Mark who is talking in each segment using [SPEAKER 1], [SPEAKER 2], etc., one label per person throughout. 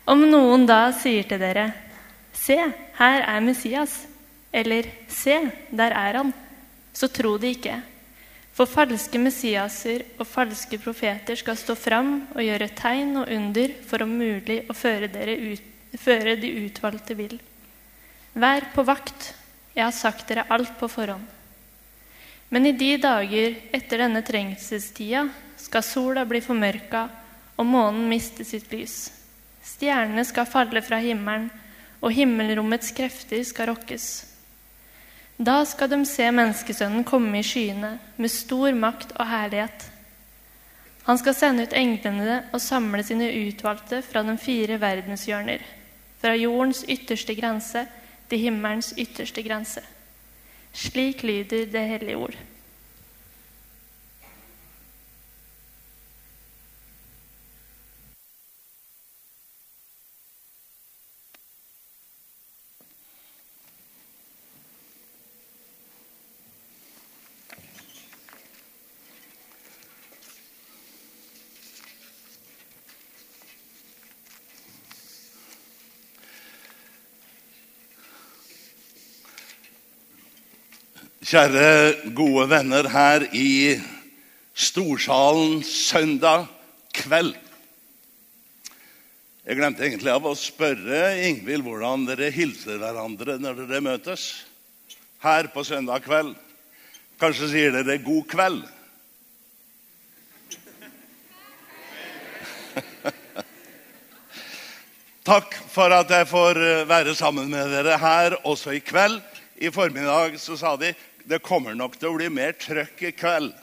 [SPEAKER 1] Om noen da sier til dere, se, her er Messias, eller se, der er han, så tro det ikke. For falske messiaser og falske profeter skal stå fram og gjøre tegn og under for om mulig å føre de utvalgte vill. Vær på vakt, jeg har sagt dere alt på forhånd. Men i de dager etter denne trengselstida skal sola bli formørka og månen miste sitt lys. Stjernene skal falle fra himmelen, og himmelrommets krefter skal rokkes. Da skal de se menneskesønnen komme i skyene med stor makt og herlighet. Han skal sende ut englene og samle sine utvalgte fra de 4 verdenshjørner, fra jordens ytterste grense til himmelens ytterste grense. Slik lyder det hellige ord.
[SPEAKER 2] Kjære gode venner her i Storsalen søndag kveld. Jeg glemte egentlig av å spørre Ingvild hvordan dere hilser hverandre når dere møtes her på søndag kveld. Kanskje sier dere god kveld? Takk for at jeg får være sammen med dere her også i kveld. I formiddag så sa de, det kommer nok til å bli mer trøkk i kveld.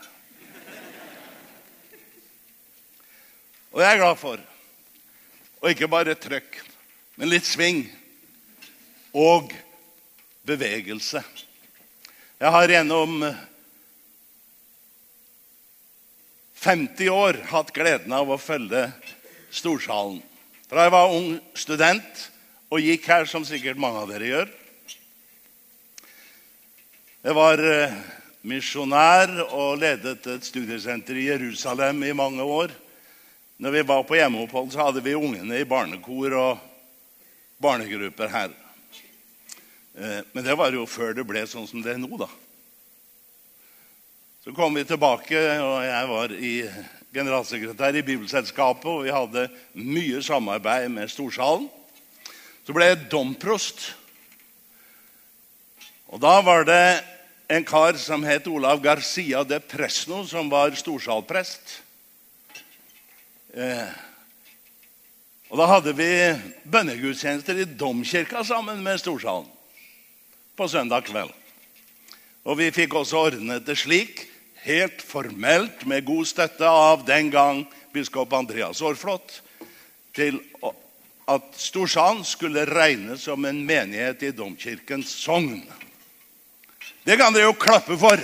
[SPEAKER 2] Og jeg er glad for. Og ikke bare trøkk, men litt sving og bevegelse. Jeg har gjennom 50 år hatt gleden av å følge Storsalen. Fra jeg var ung student og gikk her som sikkert mange av dere gjør. Jeg var misjonær og ledet et studiesenter i Jerusalem i mange år. Når vi var på hjemmeopphold så hadde vi ungene i barnekor og barnegrupper her. Men det var jo før det ble sånn som det er nå da. Så kom vi tilbake, og jeg var generalsekretær i Bibelselskapet, og vi hadde mye samarbeid med Storsalen. Så ble jeg domprost. Og da var det en kar som het Olav Garcia de Presno, som var storsalprest. Og da hadde vi bønnegudstjenester i domkirka sammen med Storsalen på søndag kveld. Og vi fikk også ordnet det slik, helt formelt, med god støtte av den gang biskop Andreas Aarflot, til at Storsalen skulle regnes som en menighet i domkirkens sogn. Det kan dere jo klappe for.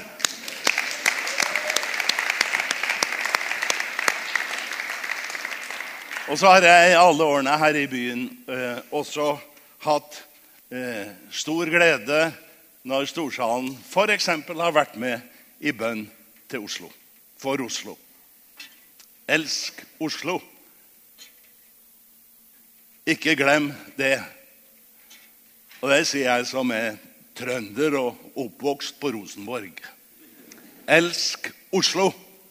[SPEAKER 2] Og så har jeg i alle årene her i byen også hatt stor glede når Storsalen for eksempel har vært med i bønn til Oslo, for Oslo. Elsk Oslo. Ikke glem det. Og det sier jeg som er trønder og oppvokst på Rosenborg. Elsk Oslo.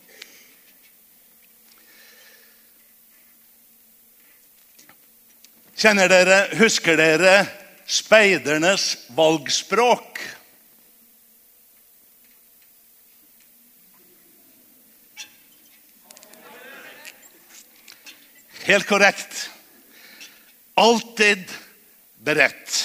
[SPEAKER 2] Husker dere speidernes valgspråk? Helt korrekt. Alltid beredt.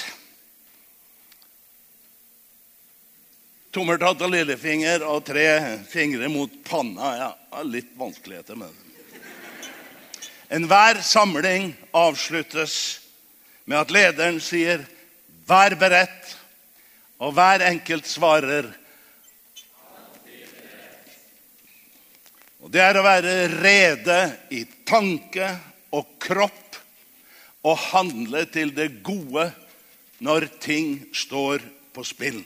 [SPEAKER 2] Tommeltott og lillefinger og 3 fingre mot panna. Ja, litt vanskeligheter med det. Enhver samling avsluttes med at lederen sier, vær beredt, og hver enkelt svarer, og det er å være rede i tanke og kropp, og handle til det gode når ting står på spill.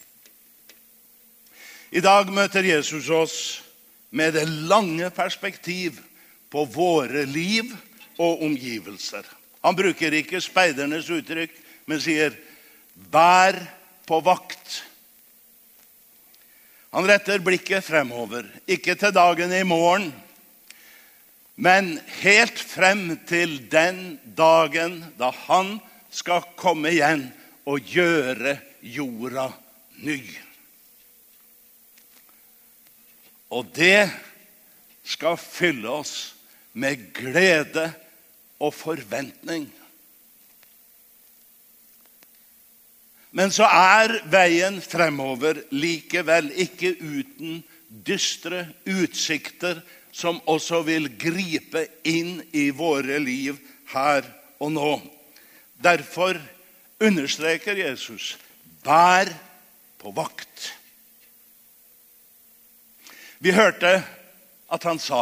[SPEAKER 2] I dag møter Jesus oss med det lange perspektiv på våre liv og omgivelser. Han bruker ikke speidernes uttrykk, men sier, vær på vakt. Han retter blikket fremover, ikke til dagen i morgen, men helt frem til den dagen da han skal komme igjen og gjøre jorda ny. Og det skal fylle oss med glede og forventning. Men så veien fremover likevel ikke uten dystre utsikter som også vil gripe inn i våre liv her og nå. Derfor understreker Jesus, vær på vakt. Vi hørte at han sa,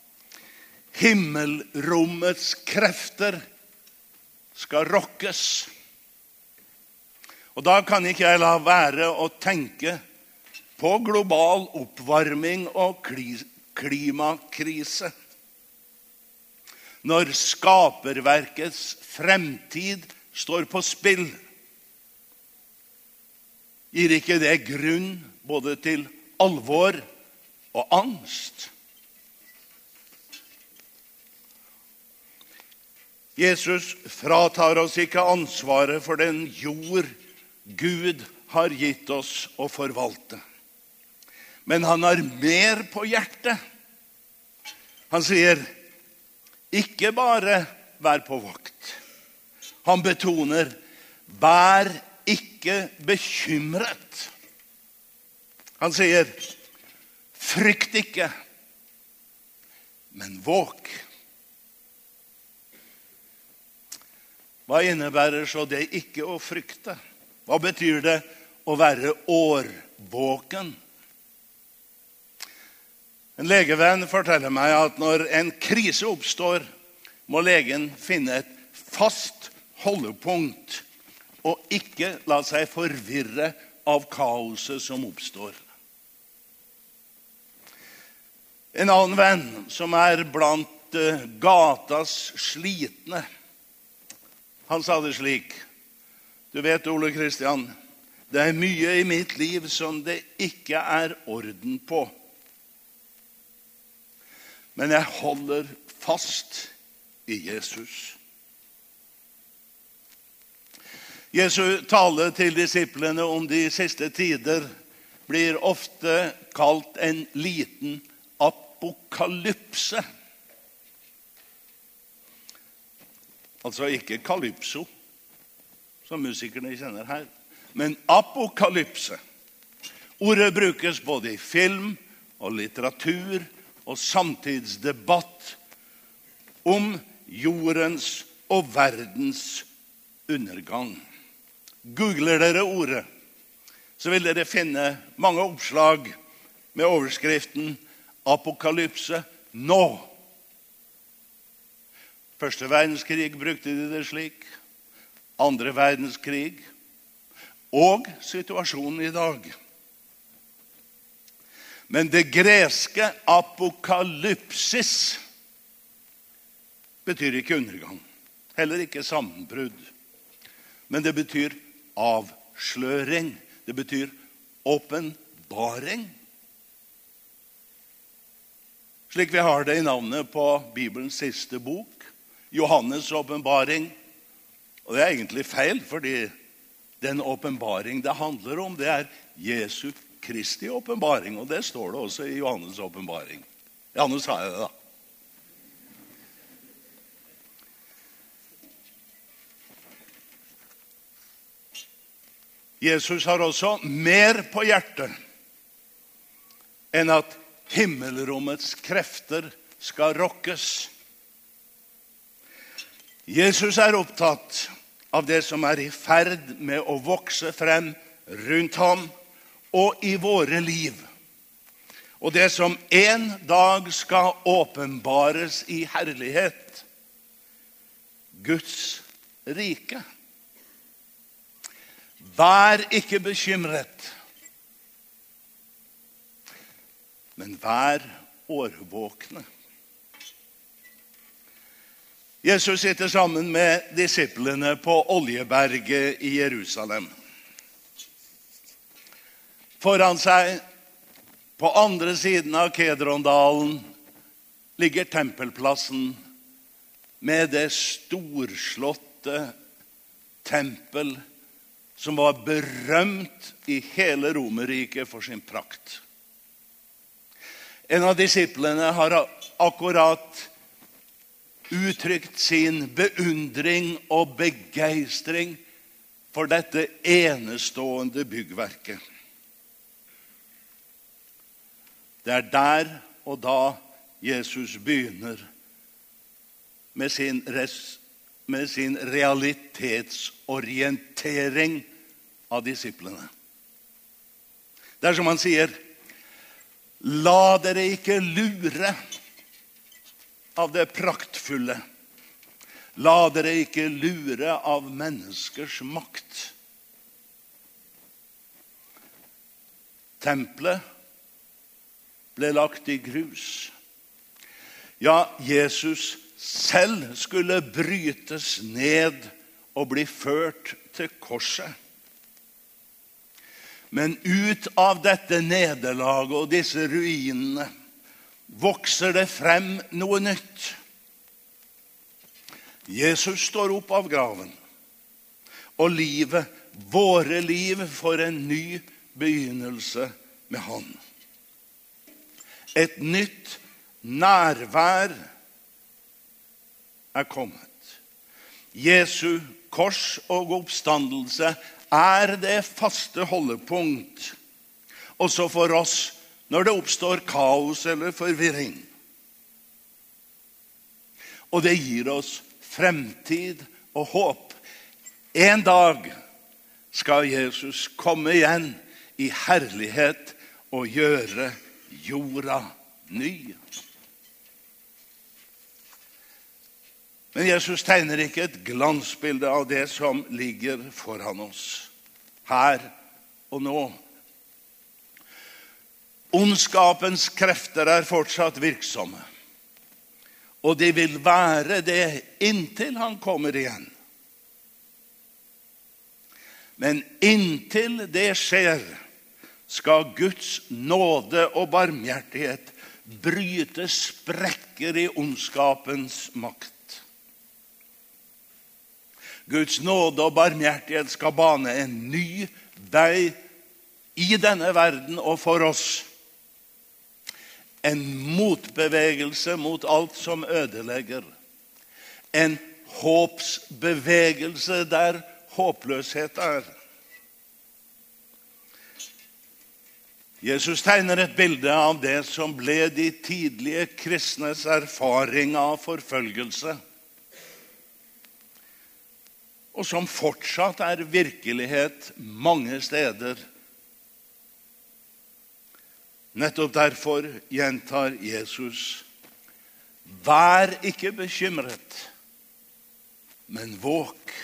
[SPEAKER 2] himmelrommets krefter skal rokkes. Og da kan ikke jeg la være å tenke på global oppvarming og klimakrise. Når skaperverkets fremtid står på spill, gir ikke det grunn både til alvor og angst. Jesus fratar oss ikke ansvaret for den jord Gud har gitt oss å forvalte. Men han har mer på hjertet. Han sier, ikke bare vær på vakt. Han betoner, vær ikke bekymret. Han sier, frykt ikke, men våg. Hva innebærer så det ikke å frykte? Hva betyr det å være årvåken? En legevenn forteller meg at når en krise oppstår, må legen finne et fast holdepunkt og ikke la seg forvirre av kaoset som oppstår. En annen venn som blant gatas slitne, han sa det slik, du vet, Ole Kristian, det mye i mitt liv som det ikke orden på. Men jeg holder fast i Jesus. Jesu tale til disiplene om de siste tider blir ofte kalt en liten apokalypse. Altså ikke kalypso, som musikerne kjenner her, men apokalypse. Ordet brukes både i film og litteratur og samtidsdebatt om jordens og verdens undergang. Googler dere ordet, så vil dere finne mange oppslag med overskriften apokalypse nå. Første verdenskrig brukte de det slik, andre verdenskrig og situasjonen i dag. Men det greske apokalypsis betyr ikke undergang, heller ikke sammenbrudd. Men det betyr avsløring, det betyr åpenbaring. Slik vi har det i navnet på Bibelens siste bok, Johannes åpenbaring. Og det egentlig feil, fordi den åpenbaring det handler om, det Jesu Kristi åpenbaring. Og det står det også i Johannes åpenbaring. Ja, nå sa jeg det da. Jesus har også mer på hjertet enn at himmelrommets krefter skal rokkes. Jesus opptatt av det som i ferd med å vokse frem rundt ham og i våre liv. Og det som en dag skal åpenbares i herlighet. Guds rike. Vær ikke bekymret, men vær årvåkne. Jesus sitter sammen med disiplene på Oljeberget i Jerusalem. Foran seg, på andre siden av Kedrondalen, ligger tempelplassen med det storslåtte tempel som var berømt i hele Romerriket for sin prakt. En av disiplene har akkurat uttrykt sin beundring og begeistring for dette enestående byggverket. Det er der og da Jesus begynner med sin realitetsorientering av disiplene. Det er som han sier, la dere ikke lure av det praktfulle. La dere ikke lure av menneskers makt. Tempelet ble lagt i grus. Ja, Jesus selv skulle brytes ned og bli ført til korset. Men ut av dette nederlaget og disse ruinene vokser det frem noe nytt. Jesus står opp av graven, og livet, våre liv, får en ny begynnelse med han. Et nytt nærvær er kommet. Jesu kors og oppstandelse er det faste holdepunkt, også for oss når det oppstår kaos eller forvirring. Og det gir oss fremtid og håp. En dag skal Jesus komme igjen i herlighet og gjøre jorda ny. Men Jesus tegner ikke et glansbilde av det som ligger foran oss, her og nå. Ondskapens krefter er fortsatt virksomme, og de vil være det inntil han kommer igjen. Men inntil det skjer, skal Guds nåde og barmhjertighet bryte sprekker i ondskapens makt. Guds nåde og barmhjertighet skal bane en ny vei i denne verden og for oss. En motbevegelse mot alt som ødelegger. En håpsbevegelse der håpløshet er. Jesus tegner et bilde av det som ble de tidlige kristnes erfaring av forfølgelse, og som fortsatt er virkelighet mange steder. Nettopp derfor gjentar Jesus, vær ikke bekymret, men våk.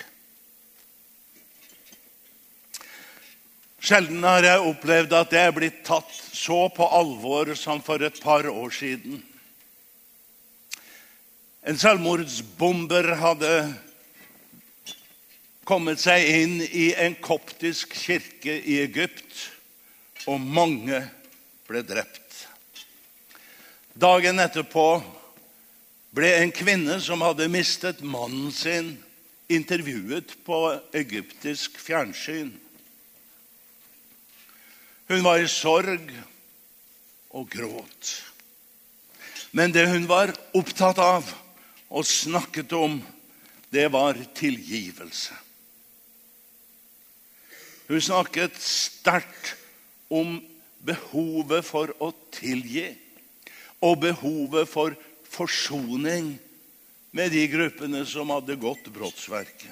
[SPEAKER 2] Sjelden har jeg opplevd at det er blitt tatt så på alvor som for et par år siden. En selvmordsbomber hadde kommet seg inn i en koptisk kirke i Egypt, og mange ble drept. Dagen etterpå ble en kvinne som hadde mistet mannen sin intervjuet på egyptisk fjernsyn. Hun var i sorg og gråt. Men det hun var opptatt av og snakket om, det var tilgivelse. Hun snakket sterkt om behovet for å tilgi, og behovet for forsoning med de gruppene som hadde gått brottsverket.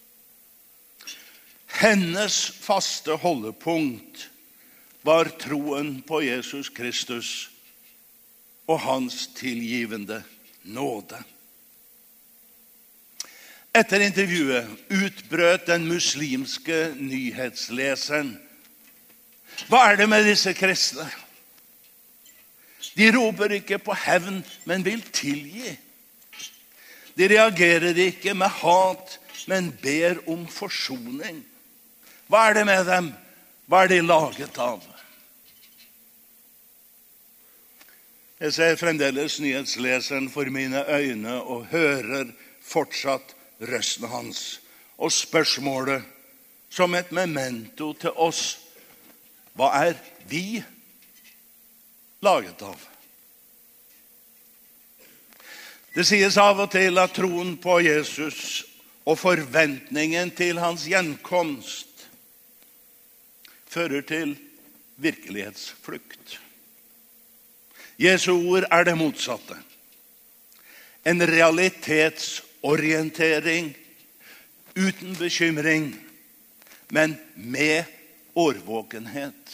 [SPEAKER 2] Hennes faste holdepunkt var troen på Jesus Kristus og hans tilgivende nåde. Etter intervjuet utbrøt den muslimske nyhetsleseren, hva er det med disse kristne? De roper ikke på hevn, men vil tilgi. De reagerer ikke med hat, men ber om forsoning. Hva er det med dem? Hva er de laget av? Jeg ser fremdeles nyhetsleseren for mine øyne og hører fortsatt røsten hans. Og spørsmålet som et memento til oss: hva er vi laget av? Det sies av og til at troen på Jesus og forventningen til hans gjenkomst fører til virkelighetsflukt. Jesu ord er det motsatte. En realitetsorientering uten bekymring, men med årvåkenhet.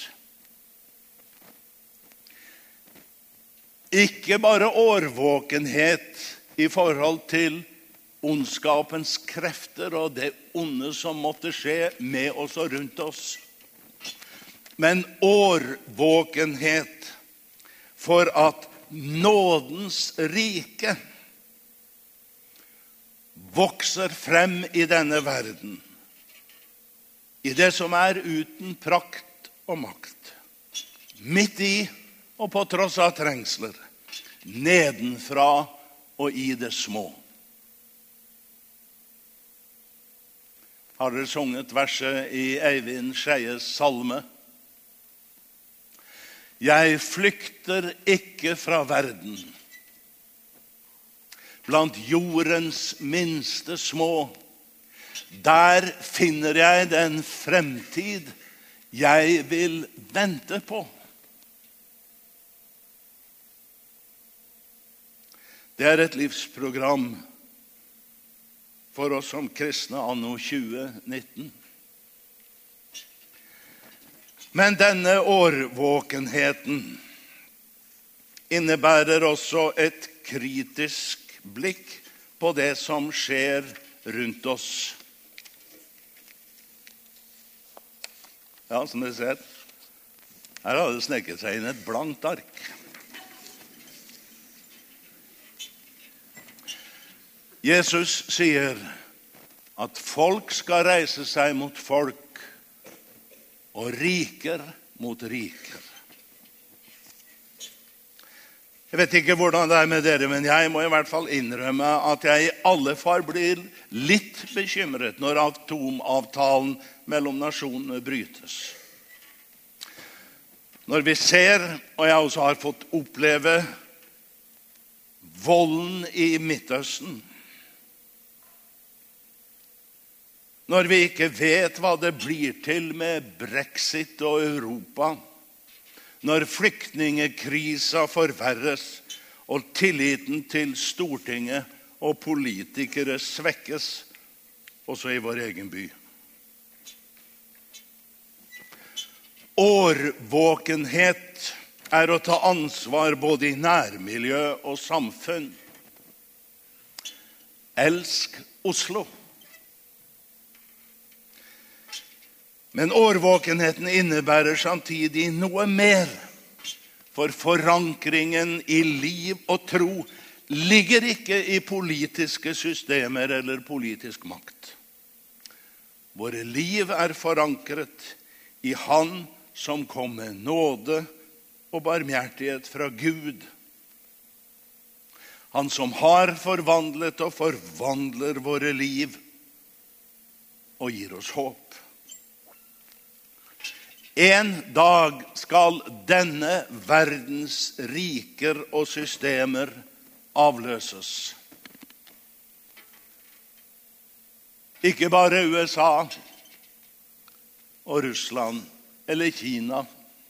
[SPEAKER 2] Ikke bare årvåkenhet i forhold til ondskapens krefter og det onde som måtte skje med oss og rundt oss, men årvåkenhet for at nådens rike vokser frem i denne verden, i det som er uten prakt og makt, midt i og på tross av trengsler, nedenfra og i det små. Har dere sunget verset i Eivind Skeies salme? Jeg flykter ikke fra verden, blant jordens minste små. Der finner jeg den fremtid jeg vil vente på. Det er et livsprogram for oss som kristne anno 2019. Men denne årvåkenheten innebærer også et kritisk blikk på det som skjer rundt oss. Ja, som dere ser, her har det snekket seg inn et blankt ark. Jesus sier at folk skal reise seg mot folk, og riker mot riker. Jeg vet ikke hvordan det er med dere, men jeg må i hvert fall innrømme at jeg i alle fall blir litt bekymret når atomavtalen mellom nasjonene brytes. Når vi ser, og jeg også har fått oppleve, volden i Midtøsten, når vi ikke vet hva det blir til med Brexit og Europa, når flyktningekrisa forverres og tilliten til Stortinget og politikere svekkes, også i vår egen by. Årvåkenhet er å ta ansvar både i nærmiljø og samfunn. Elsk Oslo. Men årvåkenheten innebærer samtidig noe mer, for forankringen i liv og tro ligger ikke i politiske systemer eller politisk makt. Våre liv er forankret i Han som kom med nåde og barmhjertighet fra Gud. Han som har forvandlet og forvandler våre liv og gir oss håp. En dag skal denne verdens riker og systemer avløses. Ikke bare USA og Russland eller Kina,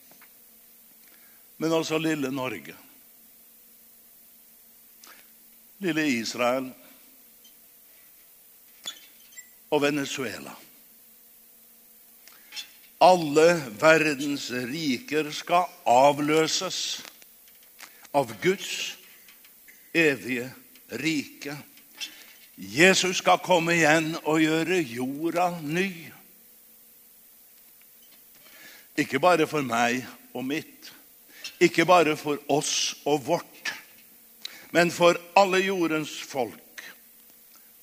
[SPEAKER 2] men også lille Norge, lille Israel og Venezuela. Alle verdens riker skal avløses av Guds evige rike. Jesus skal komme igjen og gjøre jorda ny. Ikke bare for meg og mitt, ikke bare for oss og vårt, men for alle jordens folk,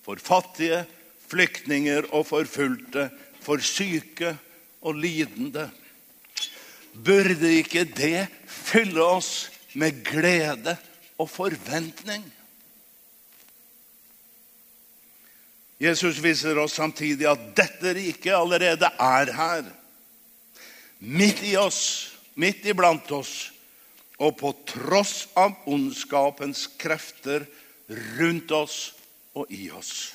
[SPEAKER 2] for fattige, flyktninger og forfulgte, for syke og lidende. Burde ikke det fylle oss med glede og forventning? Jesus viser oss samtidig at dette riket allerede er her, midt i oss, midt iblant oss, og på tross av ondskapens krefter rundt oss og i oss.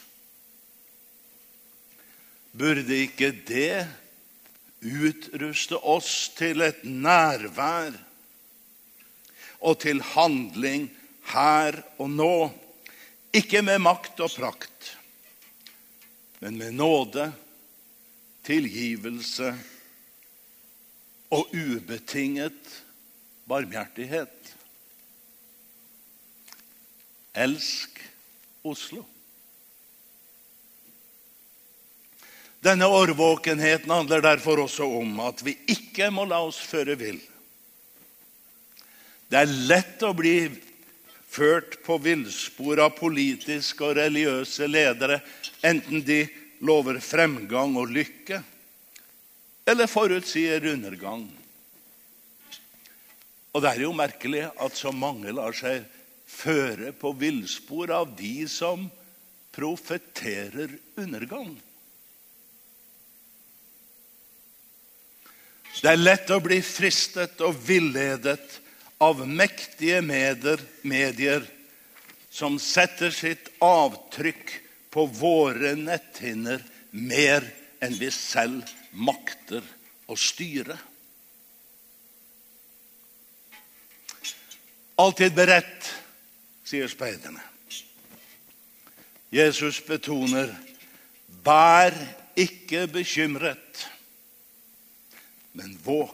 [SPEAKER 2] Burde ikke det utruste oss til et nærvær og til handling her og nå, ikke med makt og prakt, men med nåde, tilgivelse og ubetinget barmhjertighet. Elsk Oslo. Denne årvåkenheten handler derfor også om at vi ikke må la oss føre vill. Det er lett å bli ført på villspor av politiske og religiøse ledere, enten de lover fremgang og lykke, eller forutsier undergang. Og det er jo merkelig at så mange lar seg føre på villspor av de som profeterer undergang. Det er lett å bli fristet og villedet av mektige medier som setter sitt avtrykk på våre netthinner mer enn vi selv makter å styre. Alltid beredt, sier speiderne. Jesus betoner, vær ikke bekymret, men våk.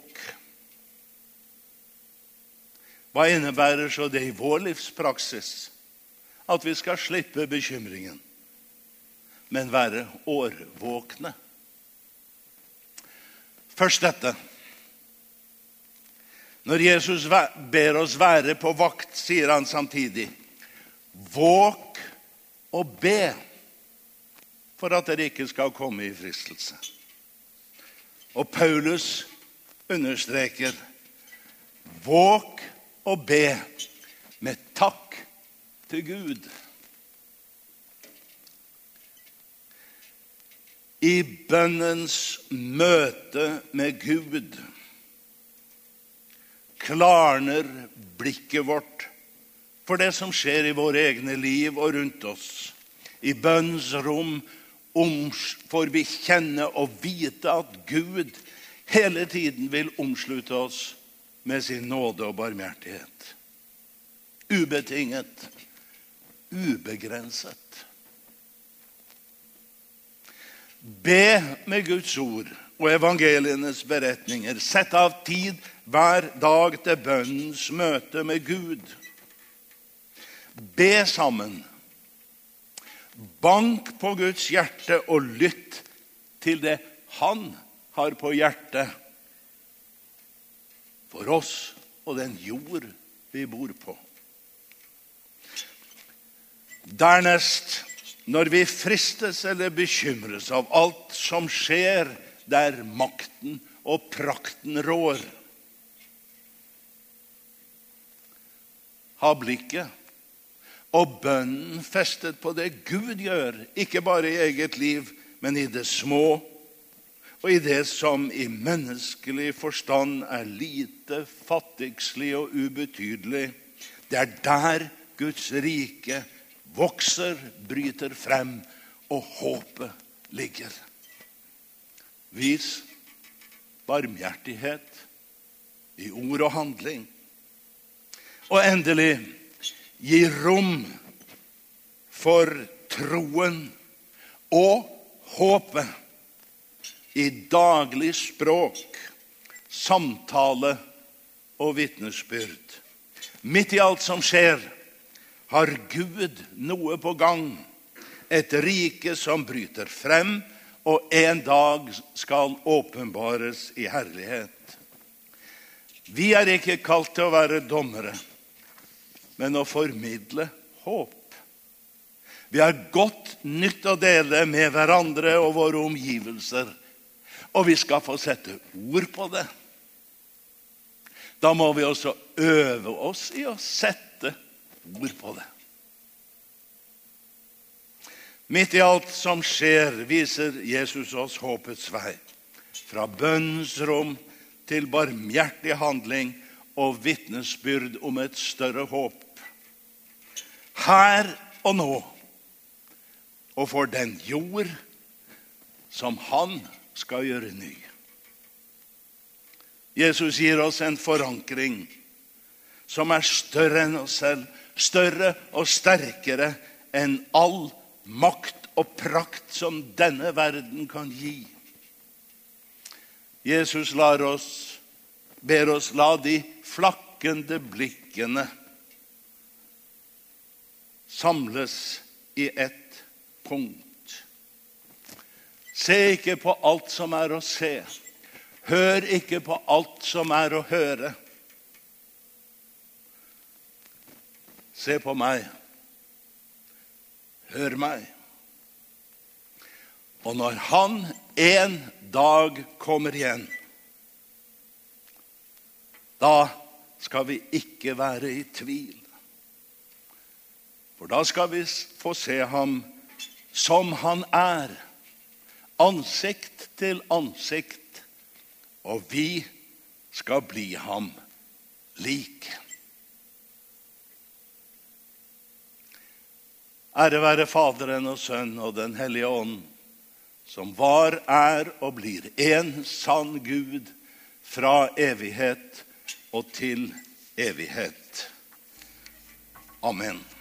[SPEAKER 2] Hva innebærer så det i vår livspraksis? At vi skal slippe bekymringen, men være årvåkne. Først dette. Når Jesus ber oss være på vakt, sier han samtidig, våk og be, for at dere ikke skal komme i fristelse. Og Paulus understreker, våk og be med takk til Gud. I bønnens møte med Gud klarner blikket vårt for det som skjer i våre egne liv og rundt oss. I bønnens rom får vi kjenne og vite at Gud hele tiden vil omslutte oss med sin nåde og barmhjertighet. Ubetinget, ubegrenset. Be med Guds ord og evangelienes beretninger. Sett av tid hver dag til bønnens møte med Gud. Be sammen. Bank på Guds hjerte og lytt til det han har på hjertet for oss og den jord vi bor på. Dernest, når vi fristes eller bekymres av alt som skjer der makten og prakten rår, ha blikket og bønnen festet på det Gud gjør, ikke bare i eget liv, men i det små, og i det som i menneskelig forstand er lite, fattigslig og ubetydelig. Det er der Guds rike vokser, bryter frem, og håpet ligger. Vis barmhjertighet i ord og handling. Og endelig, gi rom for troen og håpet i daglig språk, samtale og vitnesbyrd. Midt i alt som skjer, har Gud noe på gang, et rike som bryter frem, og en dag skal åpenbares i herlighet. Vi er ikke kalt til å være dommere, men å formidle håp. Vi har godt nytt å dele med hverandre og våre omgivelser, og vi skal få sette ord på det. Da må vi også øve oss i å sette ord på det. Midt i alt som skjer, viser Jesus oss håpets vei. Fra bønnens rom til barmhjertig handling og vitnesbyrd om et større håp. Her og nå, og for den jord som han skal gjøre ny. Jesus gir oss en forankring som er større enn oss selv, større og sterkere enn all makt og prakt som denne verden kan gi. Jesus ber oss la de flakkende blikkene samles i ett punkt. Se ikke på alt som er å se. Hør ikke på alt som er å høre. Se på meg. Hør meg. Og når han en dag kommer igjen, da skal vi ikke være i tvil. For da skal vi få se ham som han er, ansikt til ansikt, og vi skal bli ham lik. Ære være Faderen og Sønnen og den hellige ånd, som var, er og blir en sann Gud fra evighet og til evighet. Amen.